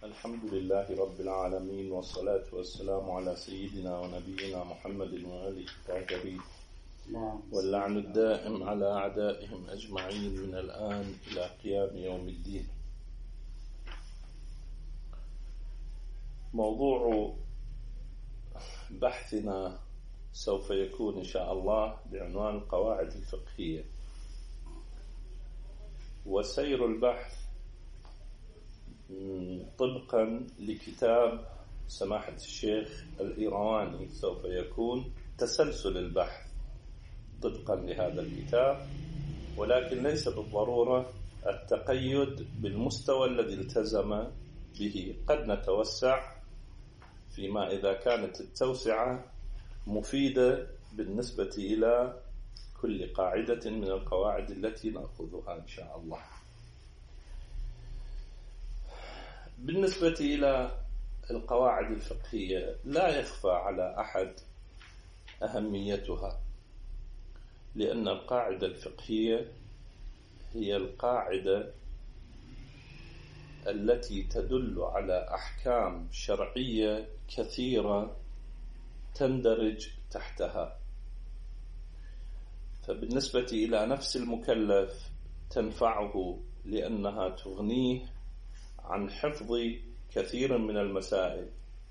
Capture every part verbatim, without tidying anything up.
الحمد لله رب العالمين، والصلاة والسلام على سيدنا ونبينا محمد وآله الطاهرين، واللعن الدائم على أعدائهم أجمعين من الآن إلى قيام يوم الدين. موضوع بحثنا سوف يكون إن شاء الله بعنوان القواعد الفقهية، وسير البحث طبقا لكتاب سماحة الشيخ الإيرواني سوف يكون تسلسل البحث طبقا لهذا الكتاب، ولكن ليس بالضرورة التقيد بالمستوى الذي التزم به. قد نتوسع فيما إذا كانت التوسعة مفيدة بالنسبة إلى كل قاعدة من القواعد التي نأخذها إن شاء الله. بالنسبة إلى القواعد الفقهية لا يخفى على أحد أهميتها، لأن القاعدة الفقهية هي القاعدة التي تدل على أحكام شرعية كثيرة تندرج تحتها. فبالنسبة إلى نفس المكلف تنفعه لأنها تغنيه عن حفظ كثير من المسائل،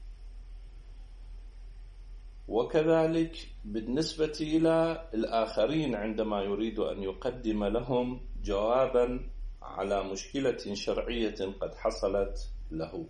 وكذلك بالنسبة إلى الآخرين عندما يريد أن يقدم لهم جوابا على مشكلة شرعية قد حصلت له،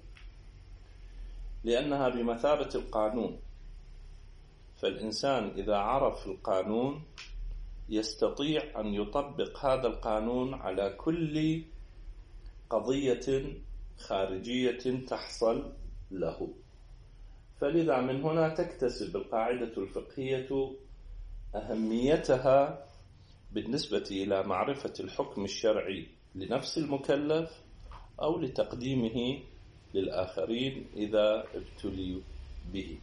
لأنها بمثابة القانون. فالإنسان إذا عرف القانون يستطيع أن يطبق هذا القانون على كل قضية خارجية تحصل له. فلذا من هنا تكتسب القاعدة الفقهية أهميتها بالنسبة إلى معرفة الحكم الشرعي لنفس المكلف أو لتقديمه للآخرين إذا ابتلوا به.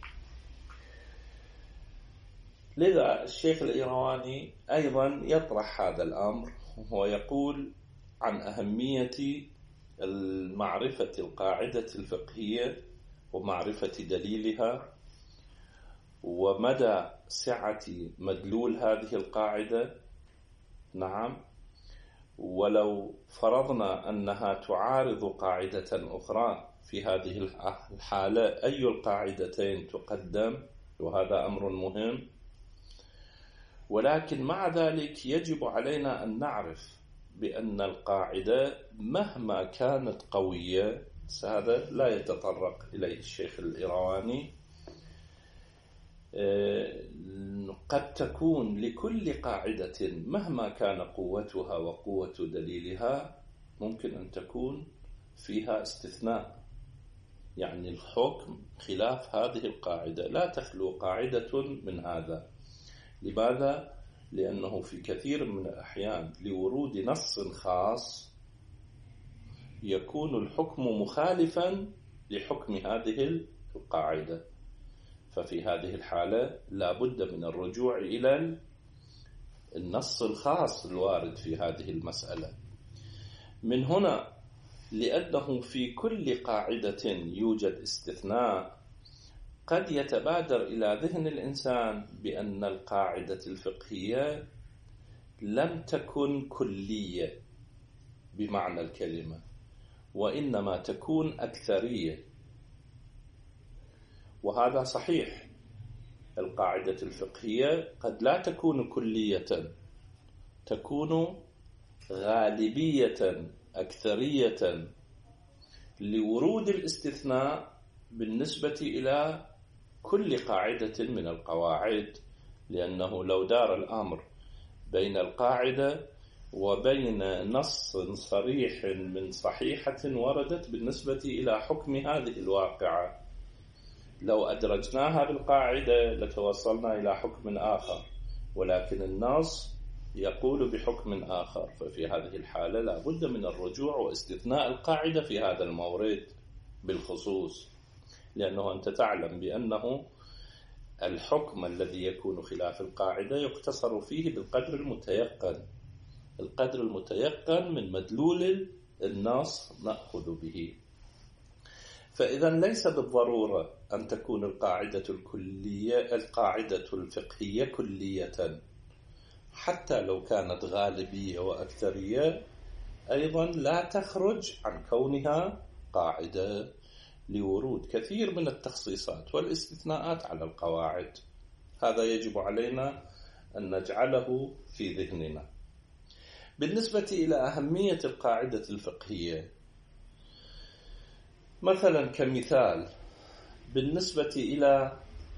لذا الشيخ الإيرواني أيضا يطرح هذا الأمر، وهو يقول عن أهمية المعرفة القاعدة الفقهية ومعرفة دليلها ومدى سعة مدلول هذه القاعدة. نعم، ولو فرضنا أنها تعارض قاعدة أخرى في هذه الحالة أي القاعدتين تقدم؟ وهذا أمر مهم. ولكن مع ذلك يجب علينا أن نعرف بأن القاعدة مهما كانت قوية، هذا لا يتطرق إليه الشيخ الإيرواني، قد تكون لكل قاعدة مهما كان قوتها وقوة دليلها ممكن أن تكون فيها استثناء، يعني الحكم خلاف هذه القاعدة. لا تخلو قاعدة من هذا. لماذا؟ لأنه في كثير من الأحيان لورود نص خاص يكون الحكم مخالفا لحكم هذه القاعدة، ففي هذه الحالة لا بد من الرجوع إلى النص الخاص الوارد في هذه المسألة. من هنا لأنه في كل قاعدة يوجد استثناء، قد يتبادر إلى ذهن الإنسان بأن القاعدة الفقهية لم تكن كلية بمعنى الكلمة، وإنما تكون أكثرية. وهذا صحيح، القاعدة الفقهية قد لا تكون كلية، تكون غالبية أكثرية لورود الاستثناء بالنسبة إلى كل قاعدة من القواعد. لأنه لو دار الأمر بين القاعدة وبين نص صريح من صحيحة وردت بالنسبة إلى حكم هذه الواقعة، لو أدرجناها بالقاعدة لتوصلنا إلى حكم آخر، ولكن النص يقول بحكم آخر. ففي هذه الحالة لا بد من الرجوع واستثناء القاعدة في هذا المورد بالخصوص، لأنه أنت تعلم بأنه الحكم الذي يكون خلاف القاعدة يقتصر فيه بالقدر المتيقن. القدر المتيقن من مدلول النص نأخذ به. فإذا ليس بالضرورة أن تكون القاعدة الكلية القاعدة الفقهية كلية، حتى لو كانت غالبية وأكثرية أيضا لا تخرج عن كونها قاعدة، لورود كثير من التخصيصات والاستثناءات على القواعد. هذا يجب علينا أن نجعله في ذهننا. بالنسبة إلى أهمية القاعدة الفقهية، مثلا كمثال، بالنسبة إلى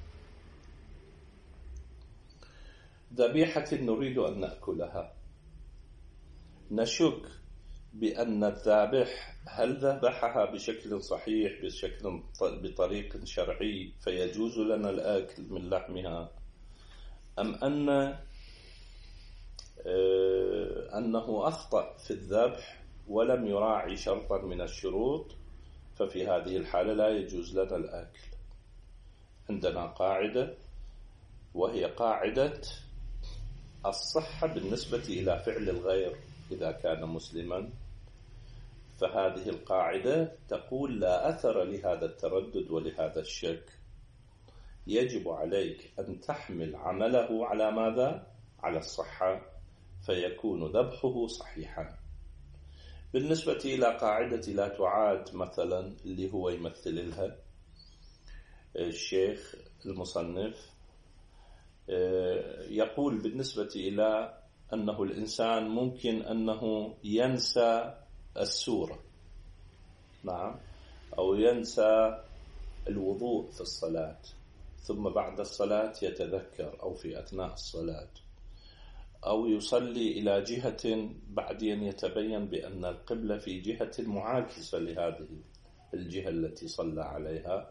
ذبيحة نريد أن نأكلها، نشك بأن الذابح هل ذبحها بشكل صحيح بشكل بطريق شرعي فيجوز لنا الأكل من لحمها، أم أن أنه أخطأ في الذبح ولم يراعي شرطا من الشروط، ففي هذه الحالة لا يجوز لنا الأكل. عندنا قاعدة وهي قاعدة الصحة بالنسبة إلى فعل الغير إذا كان مسلما، فهذه القاعدة تقول لا أثر لهذا التردد ولهذا الشك، يجب عليك أن تحمل عمله على ماذا؟ على الصحة، فيكون ذبحه صحيحا. بالنسبة إلى قاعدة لا تعاد مثلا اللي هو يمثل لها الشيخ المصنف، يقول بالنسبة إلى أنه الإنسان ممكن أنه ينسى السورة، نعم، أو ينسى الوضوء في الصلاة ثم بعد الصلاة يتذكر، أو في أثناء الصلاة، أو يصلي إلى جهة بعدين يتبين بأن القبلة في جهة معاكسة لهذه الجهة التي صلى عليها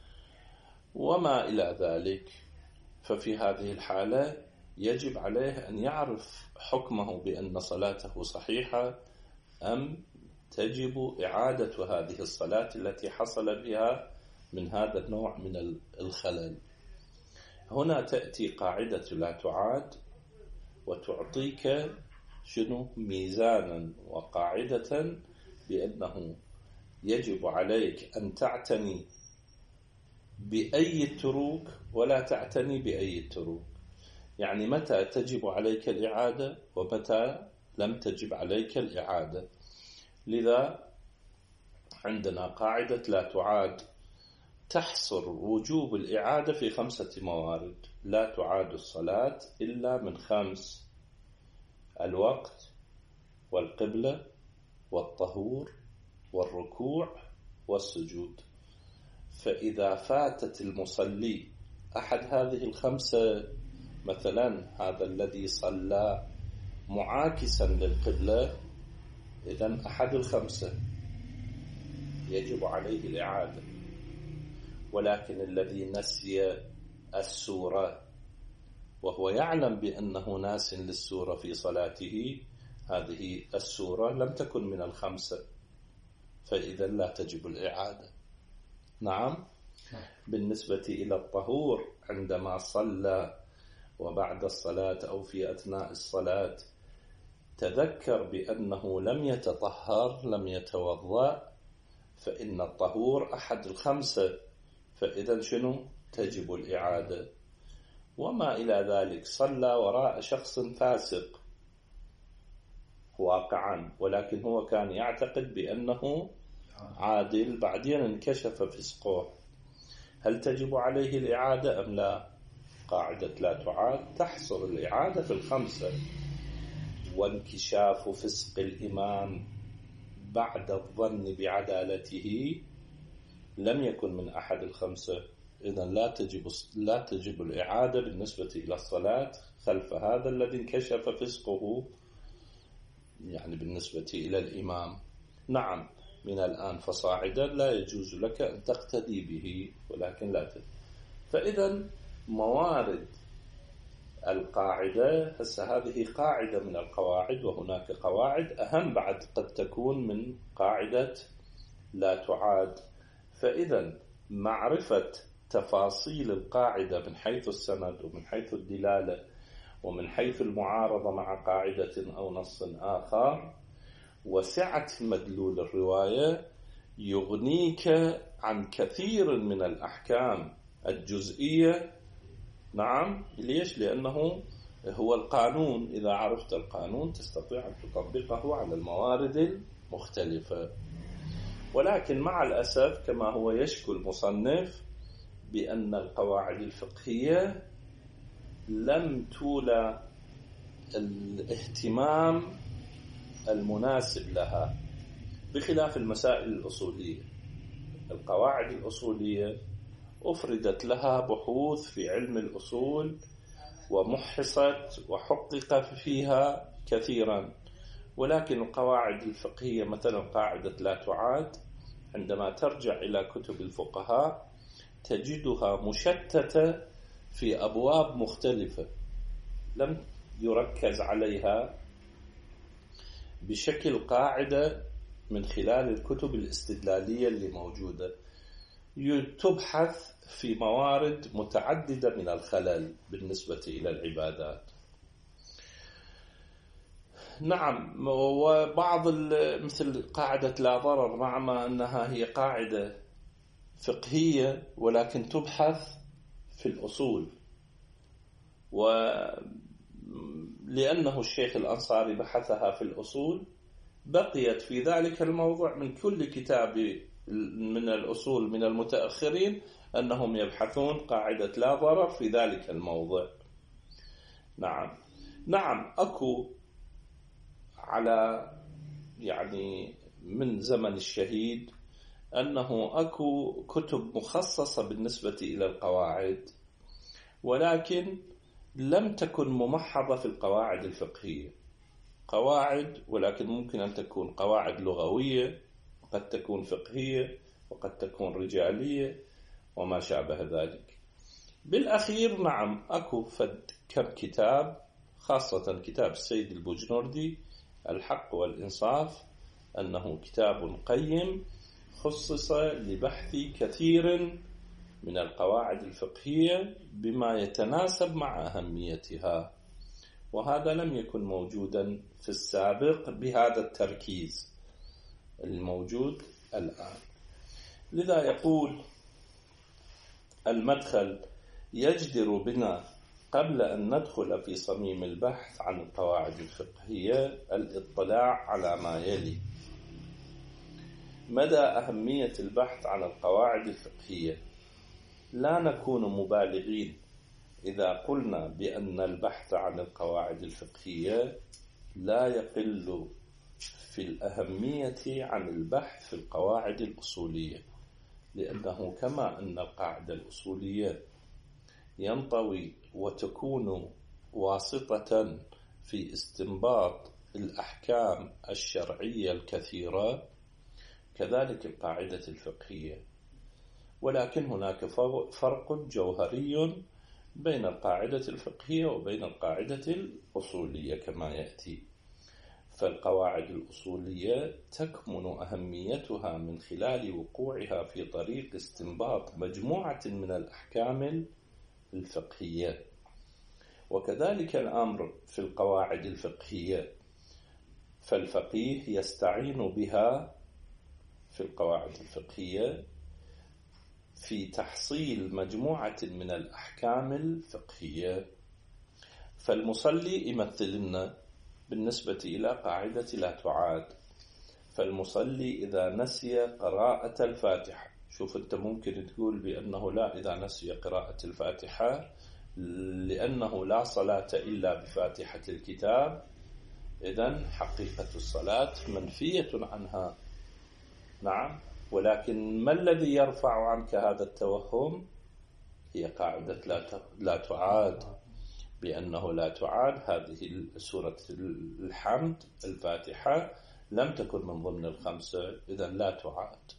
وما إلى ذلك. ففي هذه الحالة يجب عليه أن يعرف حكمه بأن صلاته صحيحة أم تجب إعادة هذه الصلاة التي حصل بها من هذا النوع من الخلل. هنا تأتي قاعدة لا تعاد وتعطيك شنو ميزانا وقاعدة بأنه يجب عليك أن تعتني بأي التروك ولا تعتني بأي التروك، يعني متى تجب عليك الإعادة ومتى لم تجب عليك الإعادة. لذا عندنا قاعدة لا تعاد تحصر وجوب الإعادة في خمسة موارد. لا تعاد الصلاة إلا من خمس: الوقت والقبلة والطهور والركوع والسجود. فإذا فاتت المصلي أحد هذه الخمسة، مثلا هذا الذي صلى معاكسا للقبلة، إذن أحد الخمسة يجب عليه الإعادة. ولكن الذي نسي السورة وهو يعلم بأنه ناس للسورة في صلاته، هذه السورة لم تكن من الخمسة، فإذا لا تجب الإعادة. نعم. بالنسبة إلى الطهور، عندما صلى وبعد الصلاة أو في أثناء الصلاة تذكر بأنه لم يتطهر لم يتوضأ، فإن الطهور أحد الخمسة، فإذا شنو؟ تجب الإعادة. وما إلى ذلك، صلى وراء شخص فاسق واقعا، ولكن هو كان يعتقد بأنه عادل، بعدين انكشف فسقه، هل تجب عليه الإعادة أم لا؟ قاعدة لا تعاد تحصر الإعادة في الخمسة. وانكشاف فسق الإمام بعد الظن بعدالته لم يكن من أحد الخمسة، إذن لا تجب لا تجب الإعادة بالنسبة إلى الصلاة خلف هذا الذي انكشف فسقه، يعني بالنسبة إلى الإمام. نعم، من الآن فصاعدا لا يجوز لك أن تقتدي به، ولكن لا تجب. فإذا موارد القاعدة، هسه هذه قاعدة من القواعد، وهناك قواعد أهم بعد قد تكون من قاعدة لا تعاد. فإذا معرفة تفاصيل القاعدة من حيث السند ومن حيث الدلالة ومن حيث المعارضة مع قاعدة أو نص آخر وسعة مدلول الرواية يغنيك عن كثير من الأحكام الجزئية. نعم، ليش؟ لأنه هو القانون، إذا عرفت القانون تستطيع أن تطبقه على الموارد المختلفة. ولكن مع الأسف كما هو يشكو المصنف بأن القواعد الفقهية لم تولى الاهتمام المناسب لها، بخلاف المسائل الأصولية. القواعد الأصولية أفردت لها بحوث في علم الأصول ومحصت وحقق فيها كثيرا، ولكن القواعد الفقهية مثلا قاعدة لا تعاد عندما ترجع إلى كتب الفقهاء تجدها مشتتة في أبواب مختلفة، لم يركز عليها بشكل قاعدة من خلال الكتب الاستدلالية اللي موجودة. تبحث في موارد متعددة من الخلل بالنسبة إلى العبادات. نعم، وبعض مثل قاعدة لا ضرر، مع أنها هي قاعدة فقهية ولكن تبحث في الأصول، ولأنه الشيخ الأنصاري بحثها في الأصول بقيت في ذلك الموضوع من كل كتاب من الأصول من المتأخرين أنهم يبحثون قاعدة لا ضرر في ذلك الموضوع. نعم نعم أكو على يعني من زمن الشهيد أنه أكو كتب مخصصة بالنسبة إلى القواعد، ولكن لم تكن ممحضة في القواعد الفقهية. قواعد ولكن ممكن أن تكون قواعد لغوية، قد تكون فقهية، وقد تكون رجالية وما شابه ذلك. بالأخير نعم أكو فد كم كتاب، خاصة كتاب السيد البوجنوردي الحق والإنصاف، أنه كتاب قيم خصص لبحث كثير من القواعد الفقهية بما يتناسب مع أهميتها، وهذا لم يكن موجودا في السابق بهذا التركيز الموجود الآن. لذا يقول المدخل: يجدر بنا قبل أن ندخل في صميم البحث عن القواعد الفقهية الاطلاع على ما يلي. مدى أهمية البحث عن القواعد الفقهية. لا نكون مبالغين إذا قلنا بأن البحث عن القواعد الفقهية لا يقل في الأهمية عن البحث في القواعد الأصولية، لأنه كما أن القاعدة الأصولية ينطوي وتكون واسطة في استنباط الأحكام الشرعية الكثيرة، كذلك القاعدة الفقهية. ولكن هناك فرق جوهري بين القاعدة الفقهية وبين القاعدة الأصولية كما يأتي. فالقواعد الأصولية تكمن أهميتها من خلال وقوعها في طريق استنباط مجموعة من الأحكام الفقهية، وكذلك الأمر في القواعد الفقهية، فالفقيه يستعين بها في القواعد الفقهية في تحصيل مجموعة من الأحكام الفقهية. فالمصلي يمثل لنا بالنسبة إلى قاعدة لا تعاد. فالمصلي إذا نسي قراءة الفاتحة، شوف أنت ممكن تقول بأنه لا، إذا نسي قراءة الفاتحة لأنه لا صلاة إلا بفاتحة الكتاب، إذن حقيقة الصلاة منفية عنها. نعم، ولكن ما الذي يرفع عنك هذا التوهم؟ هي قاعدة لا تعاد، بأنه لا تعاد. هذه سورة الحمد الفاتحة لم تكن من ضمن الخمسة، إذن لا تعاد.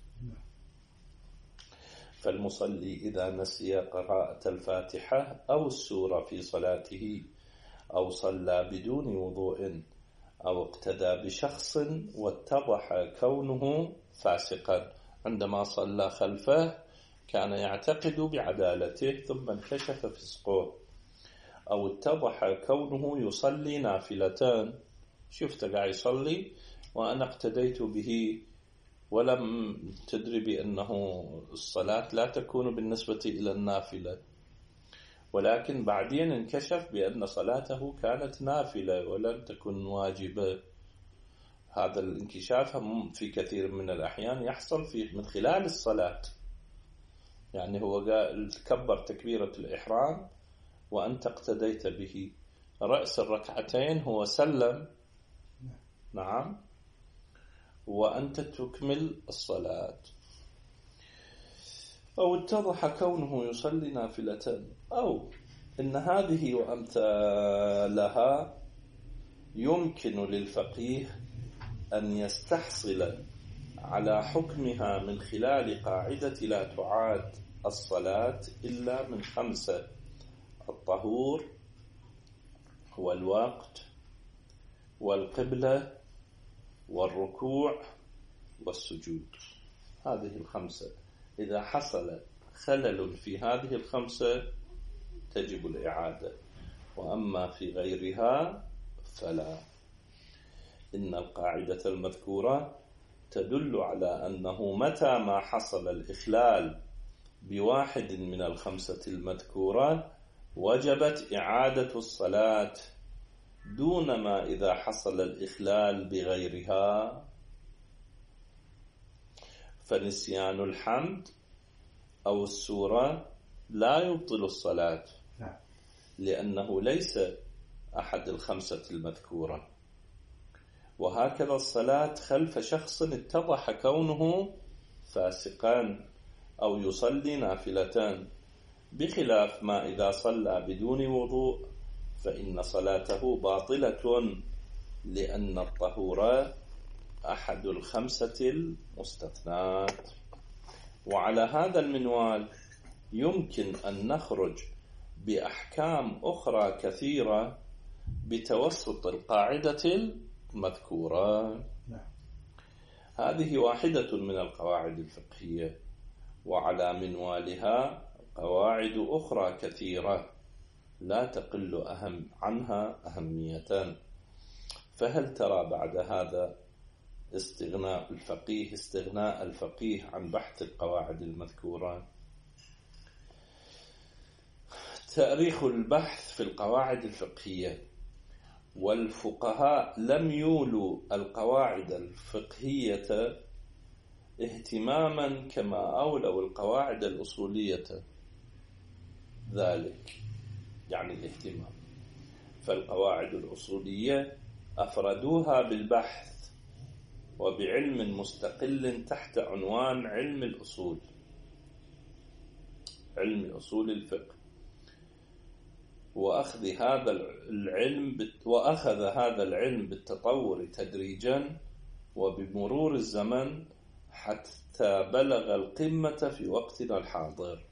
فالمصلي إذا نسي قراءة الفاتحة أو السورة في صلاته، أو صلى بدون وضوء، أو اقتدى بشخص واتضح كونه فاسقا، عندما صلى خلفه كان يعتقد بعدالته ثم انكشف فسقه، أو اتضح كونه يصلي نافلتان، شفت قاعد يصلي وأنا اقتديت به ولم تدري بأنه الصلاة لا تكون بالنسبة إلى النافلة، ولكن بعدين انكشف بأن صلاته كانت نافلة ولم تكن واجبة. هذا الانكشاف في كثير من الأحيان يحصل في من خلال الصلاة، يعني هو كبر تكبيرة الإحرام وأنت اقتديت به، رأس الركعتين هو سلم، نعم، وأنت تكمل الصلاة. أو اتضح كونه يصلي نافلة، أو إن هذه وأمثالها يمكن للفقيه أن يستحصل على حكمها من خلال قاعدة لا تعاد الصلاة إلا من خمسة: الطهور والوقت والقبلة والركوع والسجود. هذه الخمسة إذا حصل خلل في هذه الخمسة تجب الإعادة، وأما في غيرها فلا. إن القاعدة المذكورة تدل على أنه متى ما حصل الإخلال بواحد من الخمسة المذكورة وجبت إعادة الصلاة، دون ما إذا حصل الإخلال بغيرها. فنسيان الحمد أو السورة لا يبطل الصلاة، لأنه ليس أحد الخمسة المذكورة. وهكذا الصلاة خلف شخص اتضح كونه فاسقا أو يصلي نافلة، بخلاف ما إذا صلى بدون وضوء فإن صلاته باطلة، لأن الطهور أحد الخمسة المستثنات. وعلى هذا المنوال يمكن أن نخرج بأحكام أخرى كثيرة بتوسط القاعدة المذكورة. هذه واحدة من القواعد الفقهية، وعلى منوالها قواعد أخرى كثيرة لا تقل أهم عنها أهمية. فهل ترى بعد هذا استغناء الفقيه استغناء الفقيه عن بحث القواعد المذكورة؟ تاريخ البحث في القواعد الفقهية: والفقهاء لم يولوا القواعد الفقهية اهتماما كما أولوا القواعد الأصولية ذلك، يعني الاهتمام. فالقواعد الأصولية أفردوها بالبحث وبعلم مستقل تحت عنوان علم الأصول، علم أصول الفقه، وأخذ هذا العلم وأخذ هذا العلم بالتطور تدريجا وبمرور الزمن حتى بلغ القمة في وقتنا الحاضر.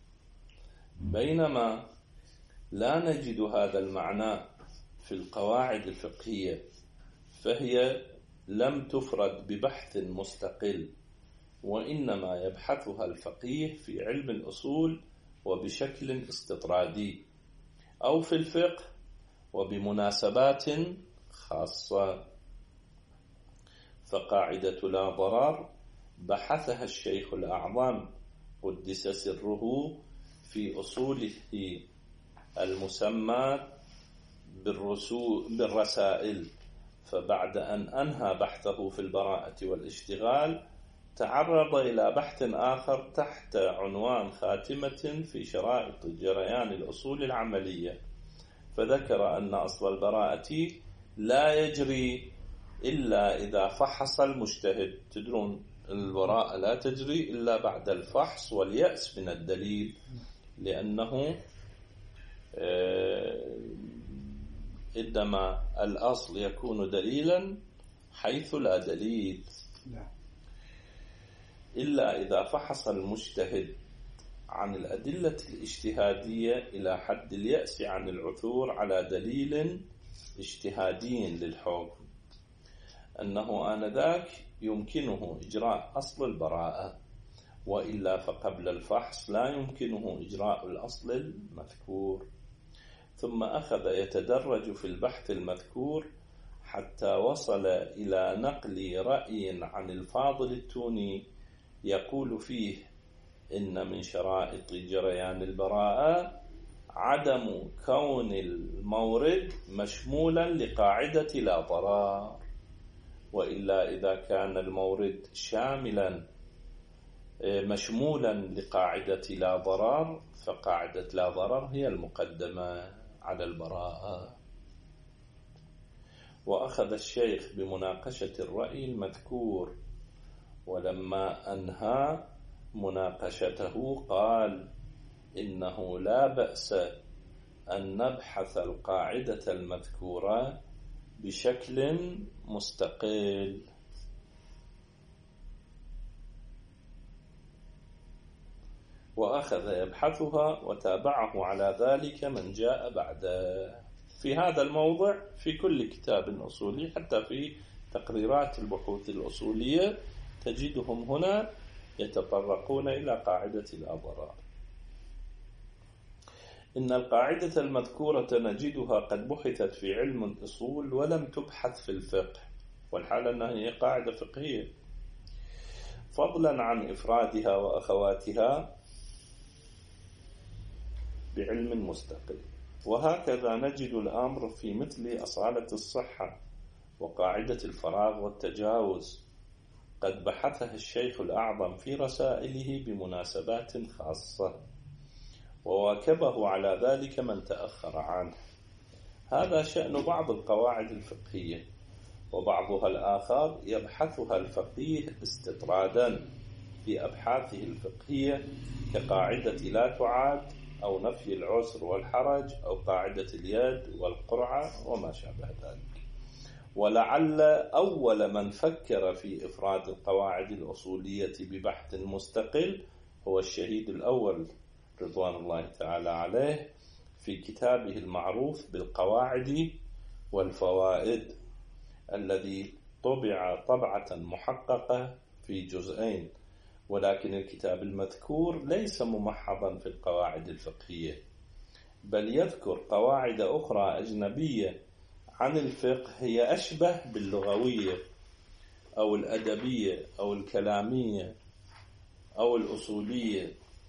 بينما لا نجد هذا المعنى في القواعد الفقهية، فهي لم تفرد ببحث مستقل، وإنما يبحثها الفقيه في علم الأصول وبشكل استطرادي، أو في الفقه وبمناسبات خاصة. فقاعدة لا ضرر بحثها الشيخ الأعظم قدس سره في أصوله المسمى بالرسائل، فبعد أن أنهى بحثه في البراءة والاشتغال تعرض إلى بحث آخر تحت عنوان خاتمة في شرائط جريان الأصول العملية، فذكر أن أصل البراءة لا يجري إلا إذا فحص المجتهد. تدرون البراءة لا تجري إلا بعد الفحص واليأس من الدليل، لأنه إنما الأصل يكون دليلا حيث لا دليل، إلا إذا فحص المجتهد عن الأدلة الاجتهادية إلى حد اليأس عن العثور على دليل اجتهادي للحكم، أنه آنذاك يمكنه إجراء أصل البراءة، وإلا فقبل الفحص لا يمكنه إجراء الأصل المذكور. ثم أخذ يتدرج في البحث المذكور حتى وصل إلى نقل رأي عن الفاضل التوني يقول فيه إن من شرائط جريان البراءة عدم كون المورد مشمولا لقاعدة لا ضرر، وإلا إذا كان المورد شاملا مشمولا لقاعدة لا ضرر فقاعدة لا ضرر هي المقدمة على البراءة. وأخذ الشيخ بمناقشة الرأي المذكور، ولما أنهى مناقشته قال إنه لا بأس أن نبحث القاعدة المذكورة بشكل مستقل. وأخذ يبحثها وتابعه على ذلك من جاء بعده. في هذا الموضع في كل كتاب أصولي، حتى في تقريرات البحوث الأصولية تجدهم هنا يتطرقون إلى قاعدة لا ضرر. إن القاعدة المذكورة نجدها قد بحثت في علم الأصول ولم تبحث في الفقه، والحال أنها هي قاعدة فقهية، فضلا عن إفرادها وأخواتها بعلم مستقل. وهكذا نجد الأمر في مثل أصالة الصحة وقاعدة الفراغ والتجاوز، قد بحثها الشيخ الأعظم في رسائله بمناسبات خاصة، وواكبه على ذلك من تأخر عنه. هذا شأن بعض القواعد الفقهية، وبعضها الآخر يبحثها الفقيه استطرادا في أبحاثه الفقهية كقاعدة لا تعاد، أو نفي العسر والحرج، أو قاعدة اليد والقرعة وما شابه ذلك. ولعل أول من فكر في إفراد القواعد الأصولية ببحث مستقل هو الشهيد الأول رضوان الله تعالى عليه في كتابه المعروف بالقواعد والفوائد، الذي طبع طبعة محققة في جزئين، ولكن الكتاب المذكور ليس ممحضا في القواعد الفقهية، بل يذكر قواعد أخرى أجنبية عن الفقه هي أشبه باللغوية أو الأدبية أو الكلامية أو الأصولية.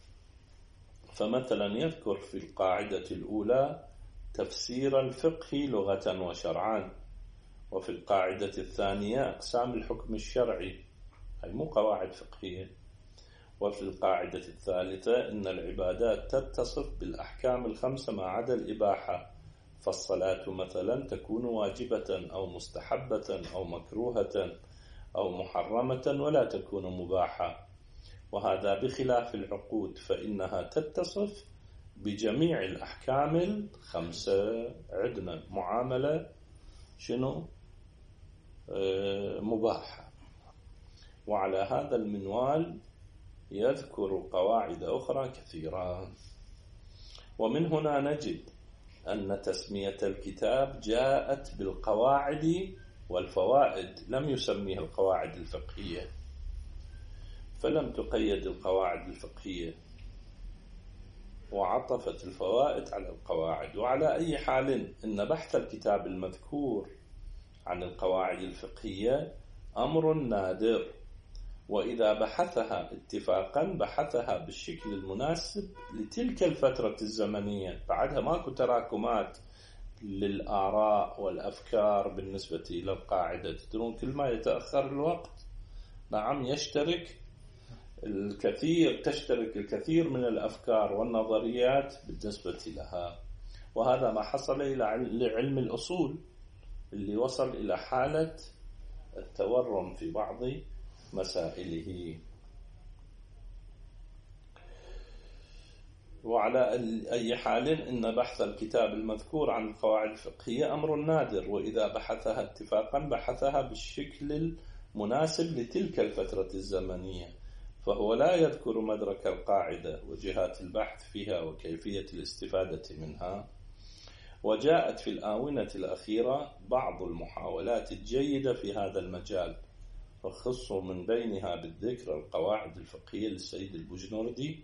فمثلا يذكر في القاعدة الأولى تفسير الفقه لغة وشرعا، وفي القاعدة الثانية أقسام الحكم الشرعي، هي مو قواعد فقهية. وفي القاعدة الثالثة إن العبادات تتصف بالأحكام الخمسة ما عدا الإباحة، فالصلاة مثلا تكون واجبة أو مستحبة أو مكروهة أو محرمة ولا تكون مباحة. وهذا بخلاف العقود فإنها تتصف بجميع الأحكام الخمسة. عندنا معاملة شنو آه مباحة. وعلى هذا المنوال يذكر قواعد أخرى كثيرة. ومن هنا نجد أن تسمية الكتاب جاءت بالقواعد والفوائد، لم يسميها القواعد الفقهية، فلم تقيد القواعد الفقهية وعطفت الفوائد على القواعد. وعلى أي حال إن بحث الكتاب المذكور عن القواعد الفقهية أمر نادر، وإذا بحثها اتفاقا بحثها بالشكل المناسب لتلك الفترة الزمنية، بعدها ماكو تراكمات للآراء والأفكار بالنسبة إلى القاعدة. تدرون كل ما يتأخر الوقت نعم يشترك الكثير تشترك الكثير من الأفكار والنظريات بالنسبة لها. وهذا ما حصل إلى علم الأصول اللي وصل إلى حالة التورم في بعض مسائله. وعلى أي حال إن بحث الكتاب المذكور عن القواعد الفقهية أمر نادر، وإذا بحثها اتفاقا بحثها بالشكل المناسب لتلك الفترة الزمنية، فهو لا يذكر مدرك القاعدة وجهات البحث فيها وكيفية الاستفادة منها. وجاءت في الآونة الأخيرة بعض المحاولات الجيدة في هذا المجال، وخص من بينها بالذكر القواعد الفقهية للسيد البجنوردي،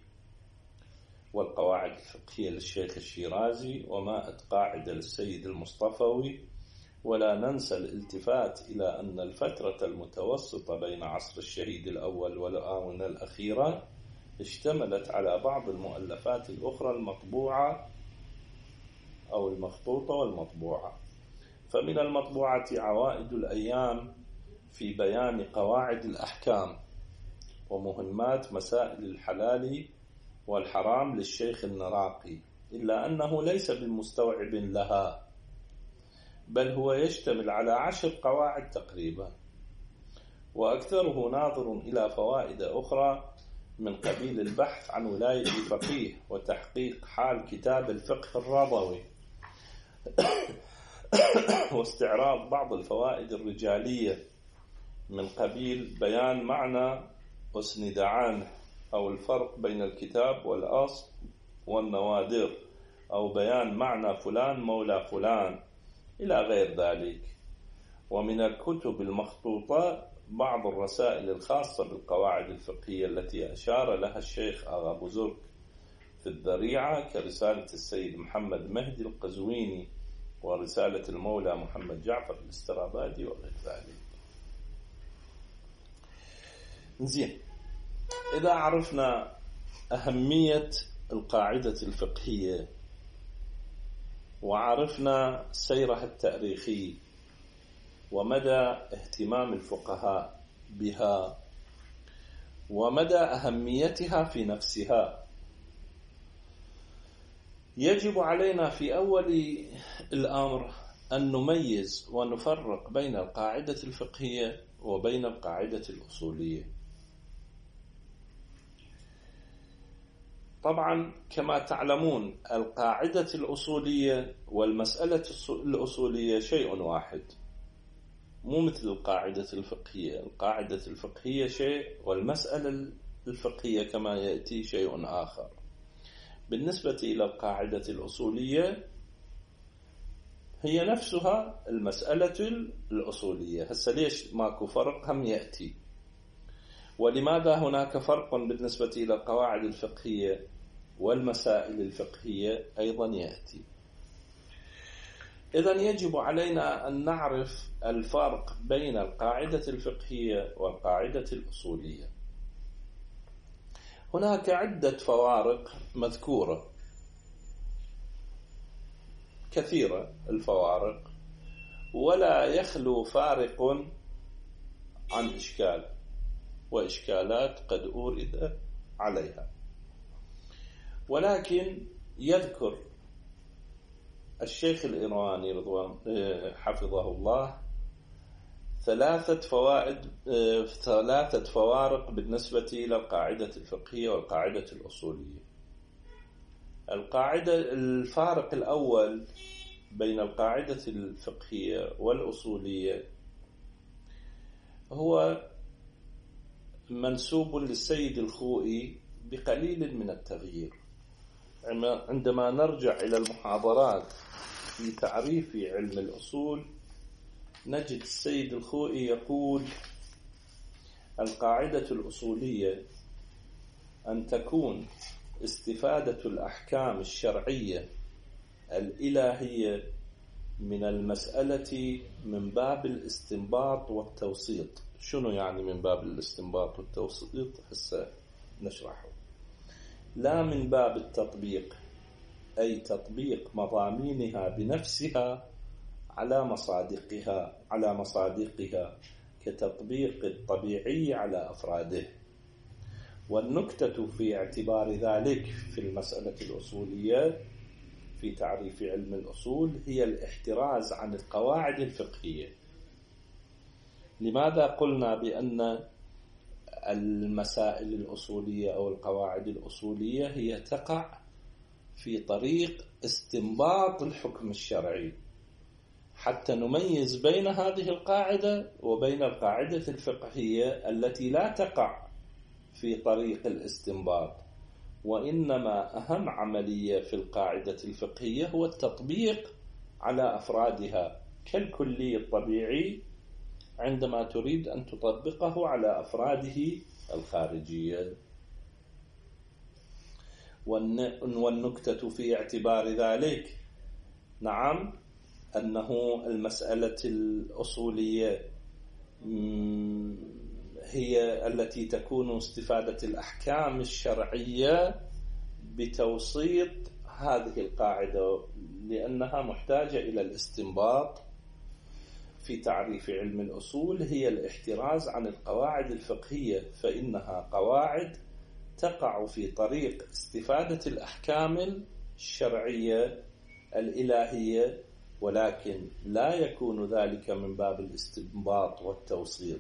والقواعد الفقهية للشيخ الشيرازي، ومائة قاعدة للسيد المصطفوي، ولا ننسى الالتفات إلى أن الفترة المتوسطة بين عصر الشهيد الأول والآونة الأخيرة اشتملت على بعض المؤلفات الأخرى المطبوعة أو المخطوطة والمطبوعة. فمن المطبوعة عوائد الأيام في بيان قواعد الأحكام ومهمات مسائل الحلال والحرام للشيخ النراقي، إلا أنه ليس بالمستوعب لها، بل هو يشتمل على عشر قواعد تقريبا، وأكثره ناظر إلى فوائد أخرى من قبيل البحث عن ولاية الفقيه وتحقيق حال كتاب الفقه الرضوي واستعراض بعض الفوائد الرجالية من قبيل بيان معنى أسند عنه أو الفرق بين الكتاب والأصل والنوادر أو بيان معنى فلان مولى فلان إلى غير ذلك. ومن الكتب المخطوطة بعض الرسائل الخاصة بالقواعد الفقهية التي أشار لها الشيخ آغا بزرق في الذريعة، كرسالة السيد محمد مهدي القزويني ورسالة المولى محمد جعفر الاسترابادي وغير ذلك. زين، إذا عرفنا أهمية القاعدة الفقهية وعرفنا سيرها التاريخي ومدى اهتمام الفقهاء بها ومدى أهميتها في نفسها، يجب علينا في أول الأمر أن نميز ونفرق بين القاعدة الفقهية وبين القاعدة الأصولية. طبعا كما تعلمون القاعدة الأصولية والمسألة الأصولية شيء واحد، مو مثل القاعدة الفقهية. القاعدة الفقهية شيء والمسألة الفقهية كما يأتي شيء آخر. بالنسبة إلى القاعدة الأصولية هي نفسها المسألة الأصولية. هسه ليش ماكو فرق هم يأتي، ولماذا هناك فرق بالنسبة إلى القواعد الفقهية والمسائل الفقهية أيضا يأتي. إذن يجب علينا أن نعرف الفرق بين القاعدة الفقهية والقاعدة الأصولية. هناك عدة فوارق مذكورة، كثيرة الفوارق، ولا يخلو فارق عن إشكال وإشكالات قد أورد عليها. ولكن يذكر الشيخ الإيراني رضوان حفظه الله ثلاثة فوائد ثلاثة فوارق بالنسبة إلى القاعدة الفقهية والقاعدة الأصولية. القاعدة الفارق الأول بين القاعدة الفقهية والأصولية هو منسوب للسيد الخوئي بقليل من التغيير. عندما نرجع إلى المحاضرات في تعريف علم الأصول نجد السيد الخوئي يقول: القاعدة الأصولية أن تكون استفادة الأحكام الشرعية الإلهية من المسألة من باب الاستنباط والتوسيط. شنو يعني من باب الاستنباط والتوسيط؟ هسه نشرحه. لا من باب التطبيق، أي تطبيق مضامينها بنفسها على مصادقها على مصادقها كتطبيق الطبيعي على أفراده. والنكتة في اعتبار ذلك في المسألة الأصولية في تعريف علم الأصول هي الاحتراز عن القواعد الفقهية. لماذا قلنا بأن المسائل الأصولية أو القواعد الأصولية هي تقع في طريق استنباط الحكم الشرعي؟ حتى نميز بين هذه القاعدة وبين القاعدة الفقهية التي لا تقع في طريق الاستنباط، وإنما أهم عملية في القاعدة الفقهية هو التطبيق على أفرادها كالكلي الطبيعي عندما تريد أن تطبقه على أفراده الخارجية. والنكتة في اعتبار ذلك، نعم، أنه المسألة الأصولية هي التي تكون استفادة الأحكام الشرعية بتوسيط هذه القاعدة، لأنها محتاجة إلى الاستنباط في تعريف علم الأصول، هي الاحتراز عن القواعد الفقهية، فإنها قواعد تقع في طريق استفادة الأحكام الشرعية الإلهية، ولكن لا يكون ذلك من باب الاستنباط والتوسيط،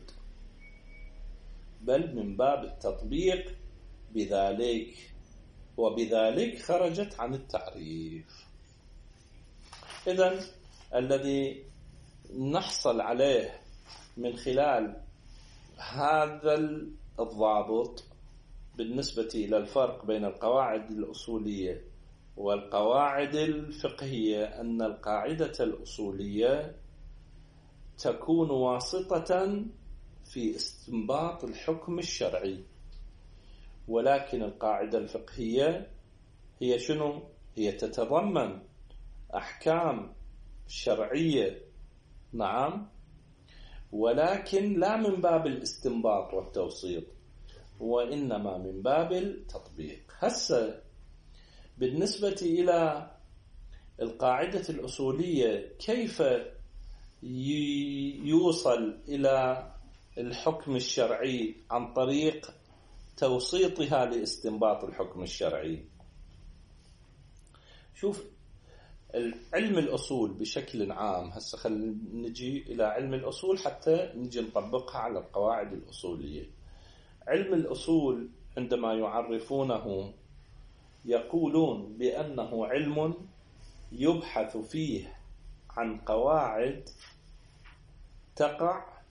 بل من باب التطبيق بذلك، وبذلك خرجت عن التعريف. إذن الذي نحصل عليه من خلال هذا الضابط بالنسبة إلى الفرق بين القواعد الأصولية والقواعد الفقهية أن القاعدة الأصولية تكون واسطة في استنباط الحكم الشرعي، ولكن القاعدة الفقهية هي شنو؟ هي تتضمن أحكام شرعية، نعم، ولكن لا من باب الاستنباط والتوسيط، وإنما من باب التطبيق. هسه بالنسبة إلى القاعدة الأصولية كيف يوصل إلى الحكم الشرعي عن طريق توسيطها لاستنباط الحكم الشرعي؟ شوف، علم الأصول بشكل عام، هسه خلينا نجي إلى علم الأصول حتى نجي نطبقها على القواعد الأصولية. علم الأصول عندما يعرفونه يقولون بأنه علم يبحث فيه عن قواعد تقع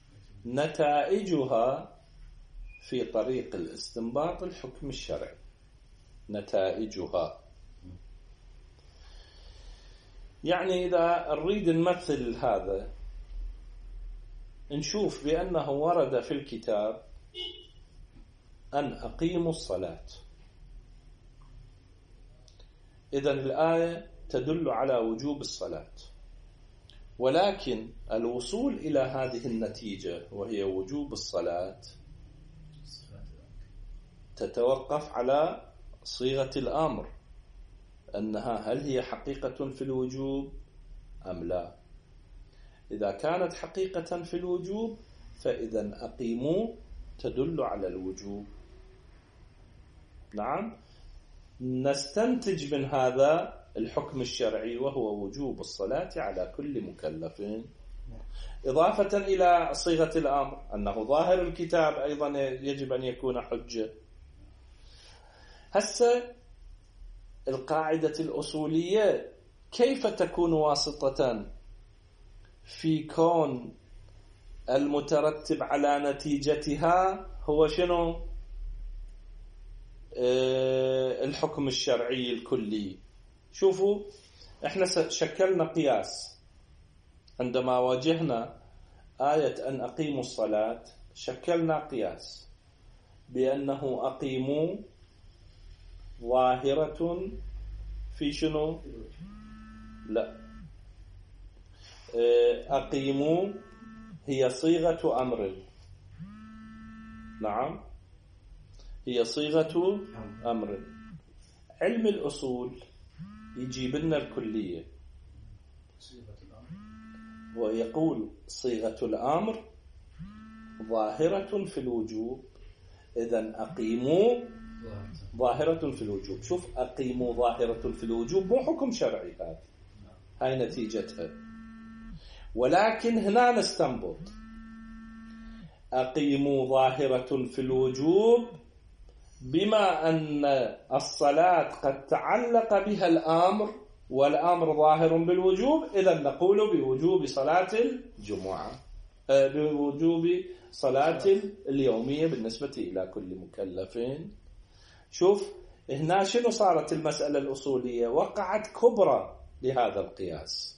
نتائجها في طريق الاستنباط الحكم الشرعي. نتائجها يعني إذا نريد نمثل هذا، نشوف بأنه ورد في الكتاب أن أقيموا الصلاة، إذن الآية تدل على وجوب الصلاة، ولكن الوصول إلى هذه النتيجة وهي وجوب الصلاة تتوقف على صيغة الأمر، أنها هل هي حقيقة في الوجوب أم لا. إذا كانت حقيقة في الوجوب فإذا أقيموا تدل على الوجوب، نعم، نستنتج من هذا الحكم الشرعي وهو وجوب الصلاة على كل مكلف، إضافة إلى صيغة الأمر أنه ظاهر الكتاب أيضا يجب أن يكون حجة. هسه القاعدة الأصولية كيف تكون واسطة في كون المترتب على نتيجتها هو شنو؟ أه الحكم الشرعي الكلي. شوفوا، احنا شكلنا قياس عندما واجهنا آية أن أقيموا الصلاة، شكلنا قياس بأنه أقيموا ظاهرة في شنو؟ لا، أقيموا هي صيغة أمر، نعم، هي صيغة أمر. علم الأصول يجيب لنا الكلية ويقول صيغة الأمر ظاهرة في الوجوب، إذن أقيموا ظاهرة في الوجوب. شوف، أقيموا ظاهرة في الوجوب مو حكم شرعي، هذا هاي نتيجتها، ولكن هنا نستنبط أقيموا ظاهرة في الوجوب بما أن الصلاة قد تعلق بها الأمر والأمر ظاهر بالوجوب، إذن نقول بوجوب صلاة الجمعة، بوجوب صلاة اليومية بالنسبة إلى كل مكلف. شوف هنا شنو صارت المسألة الأصولية؟ وقعت كبرى لهذا القياس.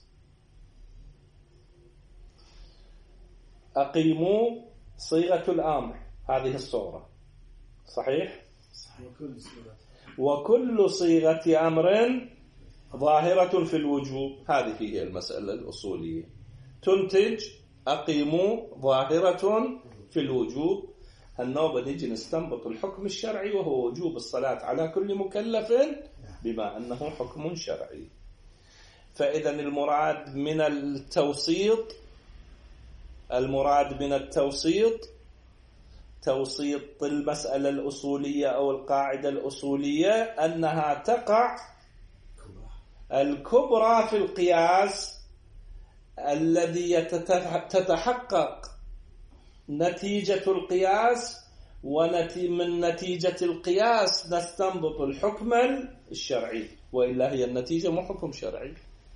أقيموا صيغة الأمر، هذه الصورة صحيح؟ صحيح. وكل صيغة أمر ظاهرة في الوجوب، هذه هي المسألة الأصولية. تنتج أقيموا ظاهرة في الوجوب، هالنوبة نيجي نستنبط الحكم الشرعي وهو وجوب الصلاة على كل مكلف بما أنه حكم شرعي. فإذا المراد من التوسيط المراد من التوسيط توسيط المسألة الأصولية أو القاعدة الأصولية أنها تقع الكبرى في القياس الذي تتحقق نتيجة القياس، ومن نتيجة القياس نستنبط الحكم الشرعي، وإلا هي النتيجة مو حكم شرعي.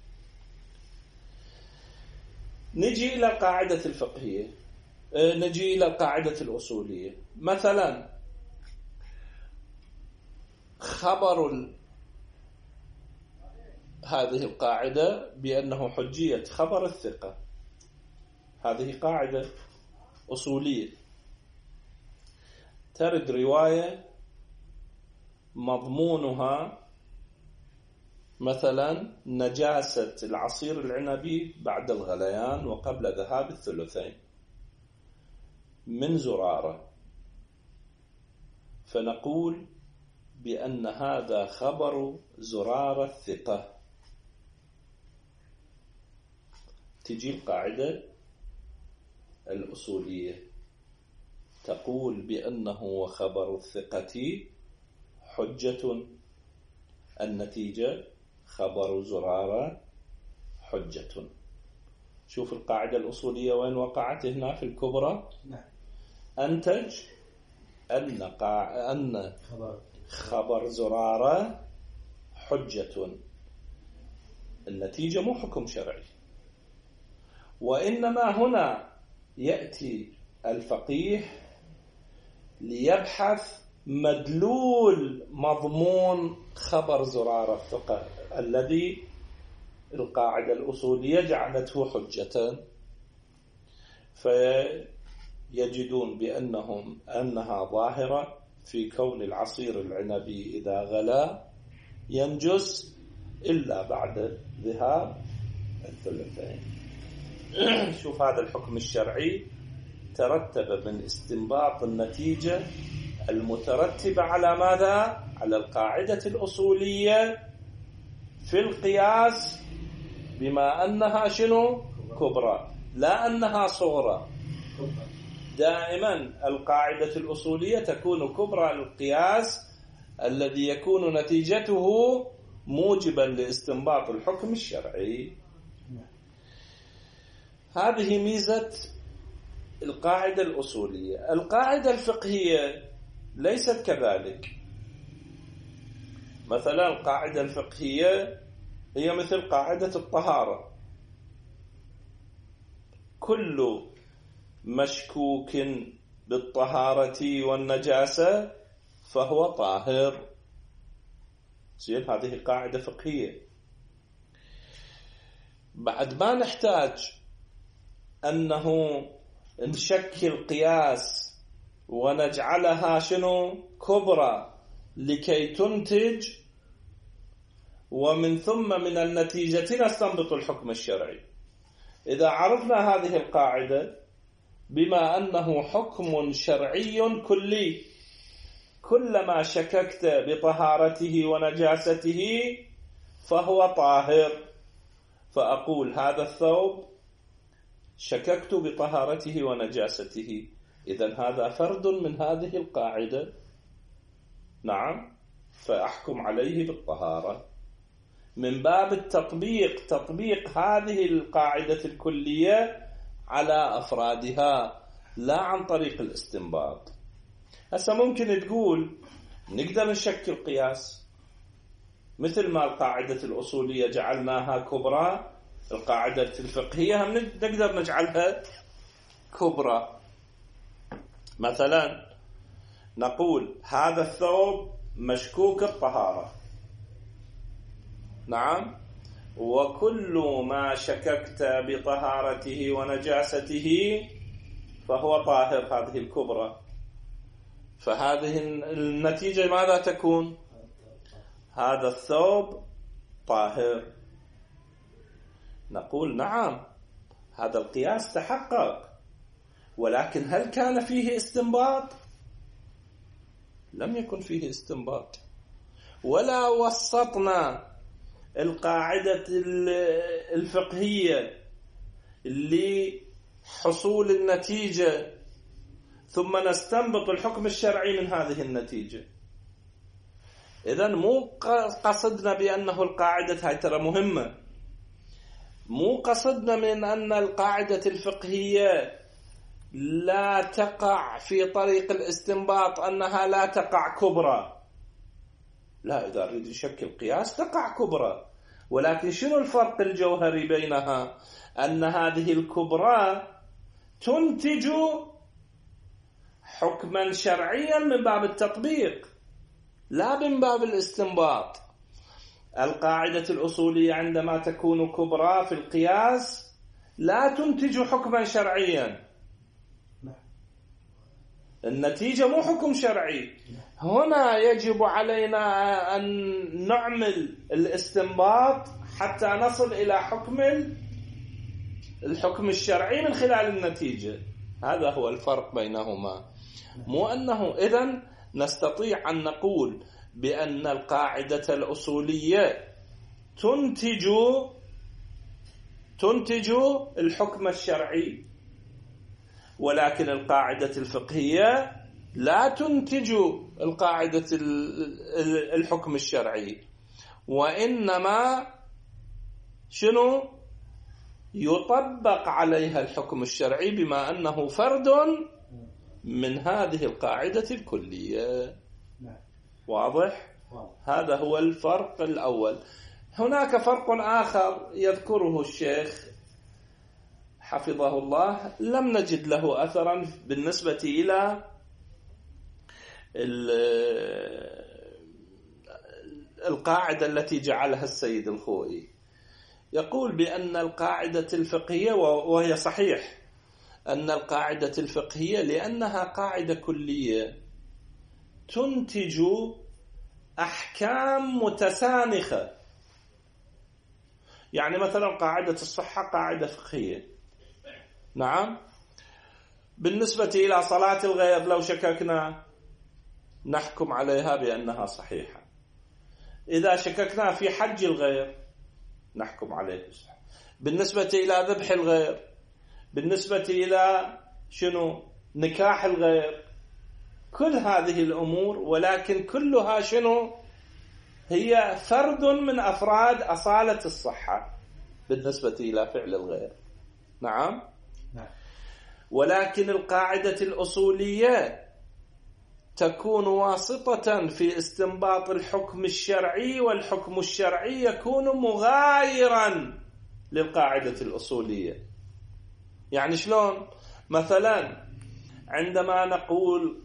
نجي إلى القاعدة الفقهية، نجي إلى القاعدة الأصولية. مثلا خبر هذه القاعدة بأنه حجية خبر الثقة، هذه قاعدة أصولية. ترد رواية مضمونها مثلا نجاسة العصير العنبي بعد الغليان وقبل ذهاب الثلثين من زرارة، فنقول بأن هذا خبر زرارة الثقة. تجي القاعدة الأصولية تقول بأنه وخبر الثقة حجة، النتيجة خبر زرارة حجة. شوف القاعدة الأصولية وين وقعت هنا في الكبرى. أنتج أن, قاع... أن خبر زرارة حجة، النتيجة مو حكم شرعي، وإنما هنا يأتي الفقيه ليبحث مدلول مضمون خبر زرارة الثقة الذي القاعدة الأصولية جعلته حجة، فيجدون بأنهم أنها ظاهرة في كون العصير العنبي إذا غلا ينجس إلا بعد ذهاب الثلثين. شوف هذا الحكم الشرعي ترتب من استنباط النتيجة المترتبة على ماذا؟ على القاعدة الأصولية في القياس بما أنها شنو؟ كبرى، لا أنها صغرى. دائما القاعدة الأصولية تكون كبرى القياس الذي يكون نتيجته موجبا لاستنباط الحكم الشرعي. هذه ميزة القاعدة الأصولية. القاعدة الفقهية ليست كذلك. مثلا القاعدة الفقهية هي مثل قاعدة الطهارة، كل مشكوك بالطهارة والنجاسة فهو طاهر. زين، هذه قاعدة فقهية. بعد ما نحتاج أنه نشكل قياس ونجعلها شنو؟ كبرى لكي تنتج، ومن ثم من النتيجة نستنبط الحكم الشرعي. إذا عرفنا هذه القاعدة بما أنه حكم شرعي كلي، كلما شككت بطهارته ونجاسته فهو طاهر، فأقول هذا الثوب شككت بطهارته ونجاسته، إذن هذا فرد من هذه القاعدة، نعم، فأحكم عليه بالطهارة. من باب التطبيق، تطبيق هذه القاعدة الكلية على أفرادها، لا عن طريق الاستنباط. هسه ممكن تقول نقدر نشكل قياس مثل ما القاعدة الأصولية جعلناها كبرى، القاعدة الفقهية هم نقدر نجعلها كبرى. مثلا نقول هذا الثوب مشكوك الطهارة، نعم، وكل ما شككت بطهارته ونجاسته فهو طاهر، هذه الكبرى. فهذه النتيجة ماذا تكون؟ هذا الثوب طاهر، نقول نعم هذا القياس تحقق، ولكن هل كان فيه استنباط؟ لم يكن فيه استنباط، ولا وسطنا القاعدة الفقهية لحصول النتيجة ثم نستنبط الحكم الشرعي من هذه النتيجة. إذن مو قصدنا بأنه القاعدة هاي ترى مهمة، مو قصدنا من أن القاعدة الفقهية لا تقع في طريق الاستنباط أنها لا تقع كبرى، لا، إذا أريد نشكل قياس تقع كبرى، ولكن شنو الفرق الجوهري بينها؟ أن هذه الكبرى تنتج حكما شرعيا من باب التطبيق لا من باب الاستنباط. القاعدة الأصولية عندما تكون كبرى في القياس لا تنتج حكما شرعيا، النتيجة مو حكم شرعي. هنا يجب علينا أن نعمل الاستنباط حتى نصل إلى حكم الحكم الشرعي من خلال النتيجة. هذا هو الفرق بينهما. مو أنه إذن نستطيع أن نقول بأن القاعدة الأصولية تنتج تنتج الحكم الشرعي، ولكن القاعدة الفقهية لا تنتج القاعدة الحكم الشرعي، وإنما شنو يطبق عليها الحكم الشرعي بما أنه فرد من هذه القاعدة الكلية. واضح؟ هذا هو الفرق الأول. هناك فرق آخر يذكره الشيخ حفظه الله لم نجد له أثرا بالنسبة إلى القاعدة التي جعلها السيد الخوئي. يقول بأن القاعدة الفقهية، وهي صحيح أن القاعدة الفقهية لأنها قاعدة كلية تنتج أحكام متسانخة. يعني مثلا قاعدة الصحة قاعدة فقهية، نعم، بالنسبة إلى صلاة الغير لو شككنا نحكم عليها بأنها صحيحة. إذا شككنا في حج الغير نحكم عليه صحيح. بالنسبة إلى ذبح الغير، بالنسبة إلى شنو نكاح الغير، كل هذه الأمور، ولكن كلها شنو هي فرد من أفراد أصالة الصحة بالنسبة إلى فعل الغير. نعم. ولكن القاعدة الأصولية تكون واسطة في استنباط الحكم الشرعي، والحكم الشرعي يكون مغايرا للقاعدة الأصولية. يعني شلون؟ مثلا عندما نقول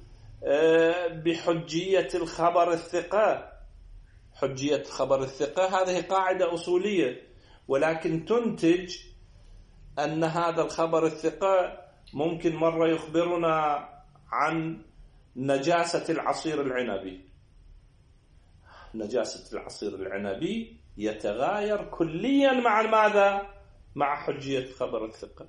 بحجية الخبر الثقة، حجية خبر الثقة هذه قاعدة أصولية، ولكن تنتج أن هذا الخبر الثقة ممكن مرة يخبرنا عن نجاسة العصير العنبي. نجاسة العصير العنبي يتغاير كليا مع ماذا؟ مع حجية خبر الثقة.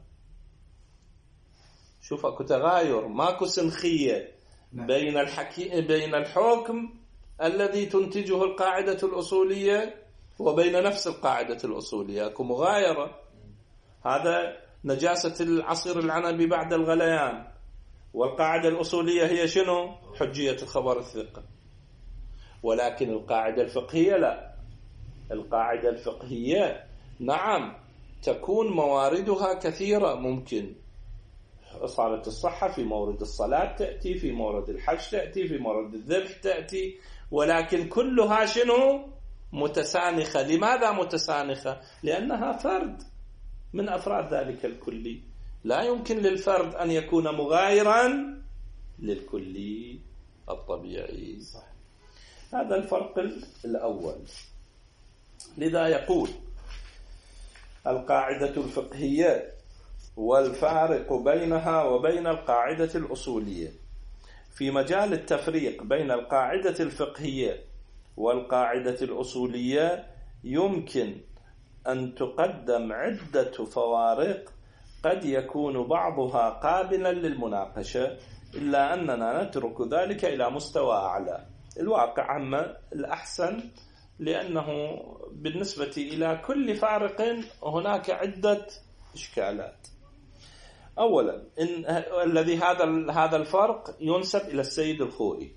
شوف اكو تغاير، ماكو سنخية بين الحكي بين الحكم الذي تنتجه القاعدة الأصولية وبين نفس القاعدة الأصولية، اكو مغايرة. هذا نجاسة العصير العنبي بعد الغليان، والقاعدة الأصولية هي شنو؟ حجية الخبر الثقة. ولكن القاعدة الفقهية لا. القاعدة الفقهية نعم تكون مواردها كثيرة، ممكن أصالة الصحة في مورد الصلاة تأتي، في مورد الحج تأتي، في مورد الذبح تأتي، ولكن كلها شنو؟ متسانخة. لماذا متسانخة؟ لأنها فرد من أفراد ذلك الكلي، لا يمكن للفرد أن يكون مغايرا للكلي الطبيعي. هذا الفرق الأول. لذا يقول القاعدة الفقهية والفارق بينها وبين القاعدة الأصولية. في مجال التفريق بين القاعدة الفقهية والقاعدة الأصولية يمكن أن تقدم عدة فوارق قد يكون بعضها قابلا للمناقشة، إلا أننا نترك ذلك إلى مستوى أعلى. الواقع عما الأحسن، لأنه بالنسبة إلى كل فارق هناك عدة إشكالات. أولا، إن الذي هذا هذا الفرق ينسب إلى السيد الخوئي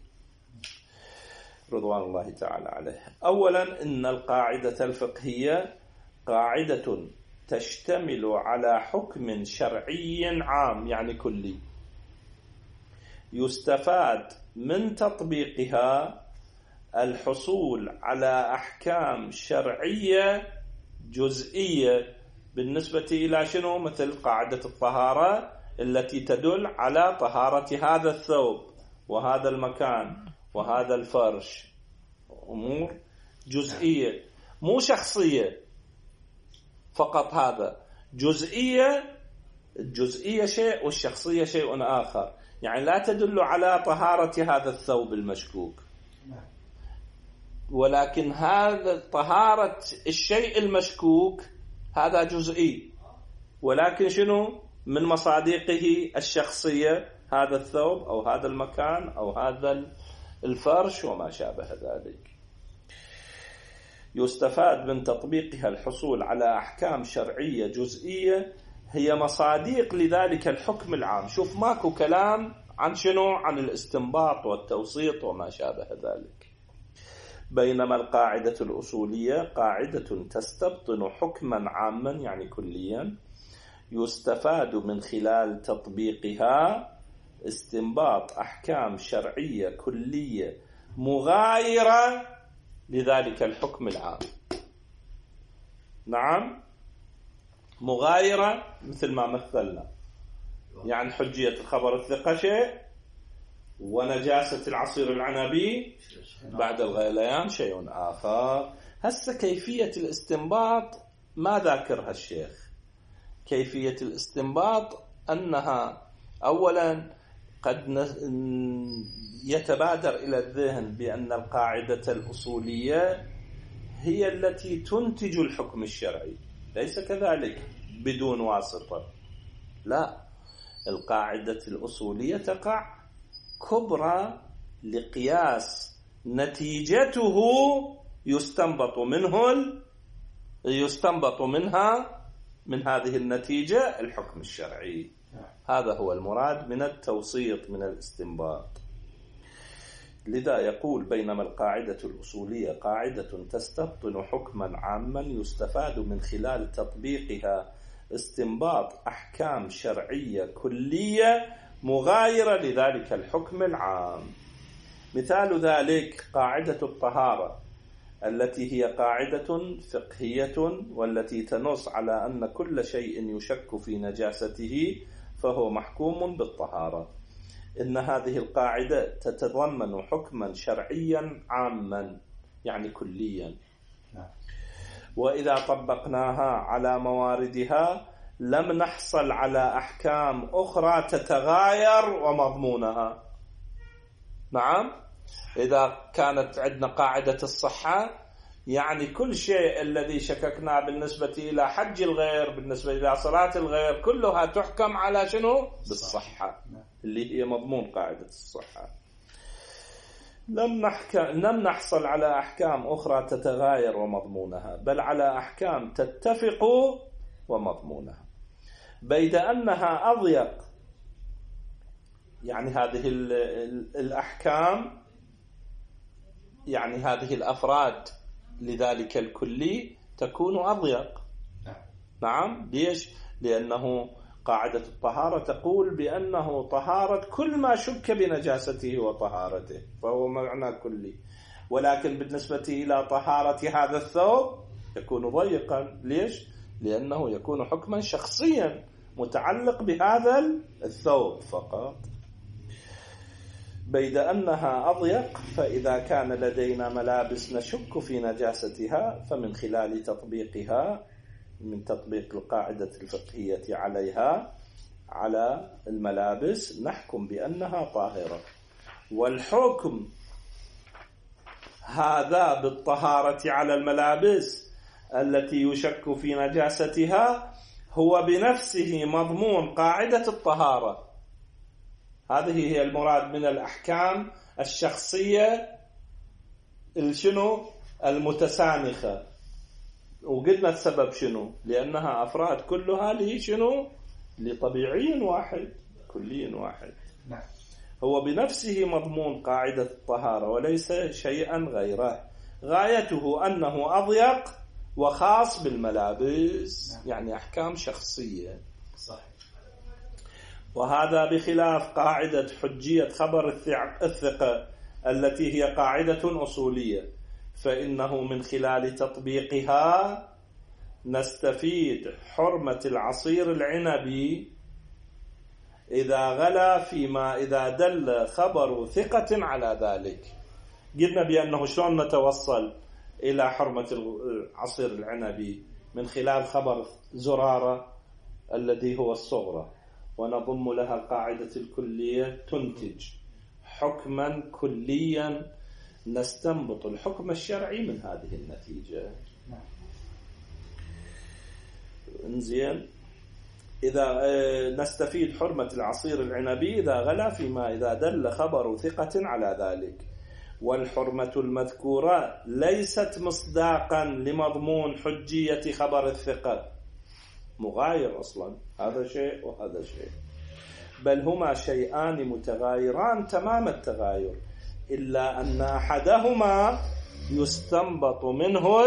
رضوان الله تعالى عليه. أولا، إن القاعدة الفقهية قاعدة تشتمل على حكم شرعي عام، يعني كلي، يستفاد من تطبيقها الحصول على أحكام شرعية جزئية بالنسبة إلى شنو؟ مثل قاعدة الطهارة التي تدل على طهارة هذا الثوب وهذا المكان وهذا الفرش. أمور جزئية مو شخصية فقط، هذا جزئية. الجزئية شيء والشخصية شيء آخر. يعني لا تدل على طهارة هذا الثوب المشكوك، ولكن هذا طهارة الشيء المشكوك هذا جزئي، ولكن شنو؟ من مصادقه الشخصية، هذا الثوب أو هذا المكان أو هذا الفرش وما شابه ذلك. يستفاد من تطبيقها الحصول على أحكام شرعية جزئية هي مصادق لذلك الحكم العام. شوف، ماكو كلام عن شنو؟ عن الاستنباط والتوسيط وما شابه ذلك. بينما القاعدة الأصولية قاعدة تستبطن حكما عاما، يعني كليا، يستفاد من خلال تطبيقها استنباط أحكام شرعية كلية مغايرة لذلك الحكم العام. نعم، مغايرة مثل ما مثلنا. يعني حجية الخبر الثقة شيء، ونجاسة العصير العنبي بعد الغليان شيء آخر. هسه كيفية الاستنباط ما ذاكرها الشيخ. كيفية الاستنباط أنها أولا قد يتبادر إلى الذهن بأن القاعدة الأصولية هي التي تنتج الحكم الشرعي، ليس كذلك بدون واسطة. لا، القاعدة الأصولية تقع كبرى لقياس نتيجته يستنبط منه يستنبط منها من هذه النتيجة الحكم الشرعي. هذا هو المراد من التوسيط، من الاستنباط. لذا يقول: بينما القاعدة الأصولية قاعدة تستبطن حكما عاما يستفاد من خلال تطبيقها استنباط أحكام شرعية كلية مغايرة لذلك الحكم العام. مثال ذلك قاعدة الطهارة التي هي قاعدة فقهية، والتي تنص على أن كل شيء يشك في نجاسته فهو محكوم بالطهارة. إن هذه القاعدة تتضمن حكما شرعيا عاما، يعني كليا، وإذا طبقناها على مواردها لم نحصل على أحكام أخرى تتغاير ومضمونها. نعم، إذا كانت عندنا قاعدة الصحة، يعني كل شيء الذي شككنا بالنسبة إلى حج الغير، بالنسبة إلى صلاة الغير، كلها تحكم على شنو؟ بالصحة، اللي هي مضمون قاعدة الصحة. لم نحكم لم نحصل على أحكام أخرى تتغاير ومضمونها، بل على أحكام تتفق ومضمونها، بيد أنها أضيق. يعني هذه الأحكام، يعني هذه الأفراد لذلك الكلي تكون أضيق. نعم، ليش؟ لأنه قاعدة الطهارة تقول بأنه طهارة كل ما شك بنجاسته وطهارته، فهو معنى كلي. ولكن بالنسبة إلى طهارة هذا الثوب يكون ضيقا. ليش؟ لأنه يكون حكما شخصيا متعلق بهذا الثوب فقط. بيد أنها أضيق، فإذا كان لدينا ملابس نشك في نجاستها، فمن خلال تطبيقها، من تطبيق القاعدة الفقهية عليها على الملابس، نحكم بأنها طاهرة. والحكم هذا بالطهارة على الملابس التي يشك في نجاستها هو بنفسه مضمون قاعدة الطهارة. هذه هي المراد من الأحكام الشخصية الشنو المتسانخة. وقلنا السبب شنو؟ لأنها أفراد كلها لشنو؟ لطبيعي واحد كلي واحد. هو بنفسه مضمون قاعدة الطهارة وليس شيئا غيره. غايته أنه أضيق وخاص بالملابس، يعني أحكام شخصية. وهذا بخلاف قاعدة حجية خبر الثقة التي هي قاعدة أصولية، فإنه من خلال تطبيقها نستفيد حرمة العصير العنبي إذا غلا فيما إذا دل خبر ثقة على ذلك. قلنا بأنه شلون نتوصل إلى حرمة العصير العنبي؟ من خلال خبر زرارة الذي هو الصغرى، ونضم لها قاعدة الكلية تنتج حكما كليا نستنبط الحكم الشرعي من هذه النتيجة. انزين، إذا نستفيد حرمة العصير العنبي إذا غلا فيما إذا دل خبر ثقة على ذلك. والحرمة المذكورة ليست مصداقا لمضمون حجية خبر الثقة، مغاير أصلا، هذا شيء وهذا شيء، بل هما شيئان متغايران تمام التغاير، إلا أن أحدهما يستنبط منه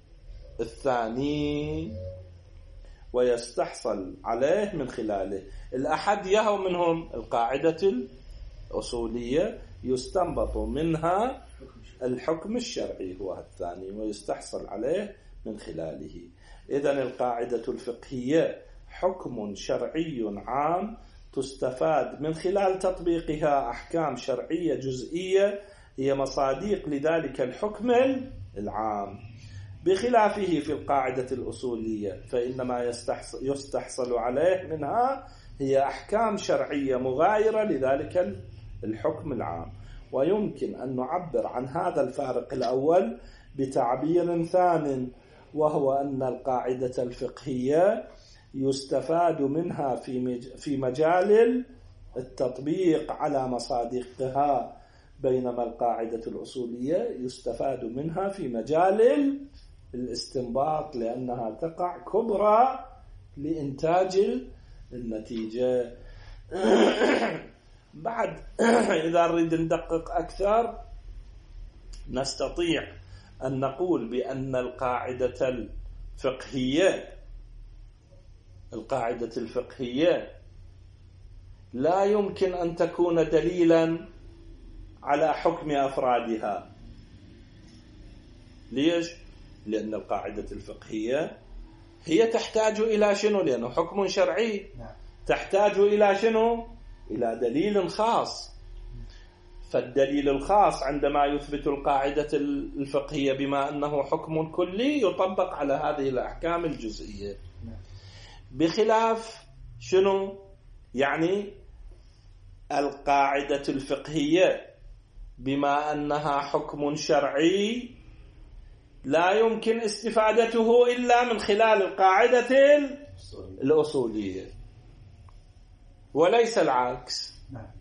الثاني ويستحصل عليه من خلاله. الأحد يهو منهم القاعدة الأصولية يستنبط منها الحكم الشرعي هو الثاني ويستحصل عليه من خلاله. إذن القاعدة الفقهية حكم شرعي عام تستفاد من خلال تطبيقها أحكام شرعية جزئية هي مصادق لذلك الحكم العام، بخلافه في القاعدة الأصولية فإنما يستحصل عليه منها هي أحكام شرعية مغايرة لذلك الحكم العام. ويمكن أن نعبر عن هذا الفارق الأول بتعبير ثان، وهو أن القاعدة الفقهية يستفاد منها في مجال التطبيق على مصادقها، بينما القاعدة الأصولية يستفاد منها في مجال الاستنباط لأنها تقع كبرى لإنتاج النتيجة. بعد إذا نريد ندقق أكثر نستطيع أن نقول بأن القاعدة الفقهية القاعدة الفقهية لا يمكن أن تكون دليلا على حكم أفرادها. ليش؟ لأن القاعدة الفقهية هي تحتاج إلى شنو؟ لأنه حكم شرعي، تحتاج إلى شنو؟ إلى دليل خاص. فالدليل الخاص عندما يثبت القاعدة الفقهية بما أنه حكم كلي يطبق على هذه الأحكام الجزئية، بخلاف شنو؟ يعني القاعدة الفقهية بما أنها حكم شرعي لا يمكن استفادته إلا من خلال القاعدة الأصولية وليس العكس.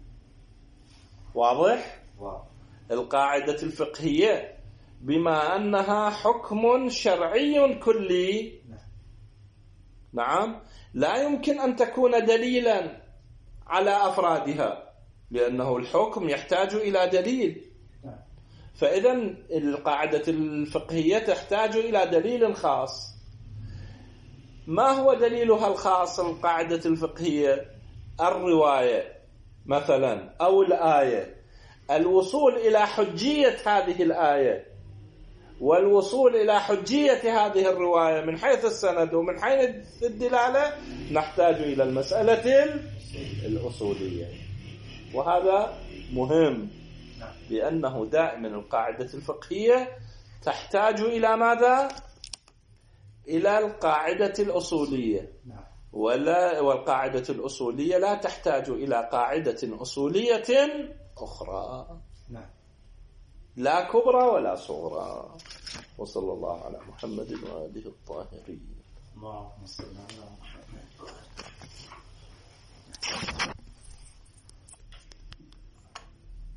واضح؟ القاعدة الفقهية بما أنها حكم شرعي كلي، نعم، لا يمكن أن تكون دليلا على أفرادها لأنه الحكم يحتاج إلى دليل. فإذا القاعدة الفقهية تحتاج إلى دليل خاص. ما هو دليلها الخاص القاعدة الفقهية؟ الرواية مثلا أو الآية، الوصول إلى حجية هذه الآية والوصول إلى حجية هذه الرواية من حيث السند ومن حيث الدلالة نحتاج إلى المسألة الأصولية. وهذا مهم لأنه دائما القاعدة الفقهية تحتاج إلى ماذا؟ إلى القاعدة الأصولية، ولا والقاعدة الأصولية لا تحتاج إلى قاعدة أصولية أخرى. لا كبرى ولا صغرى. وصلى الله على محمد وآله الطاهرين. اللهم صل على محمد.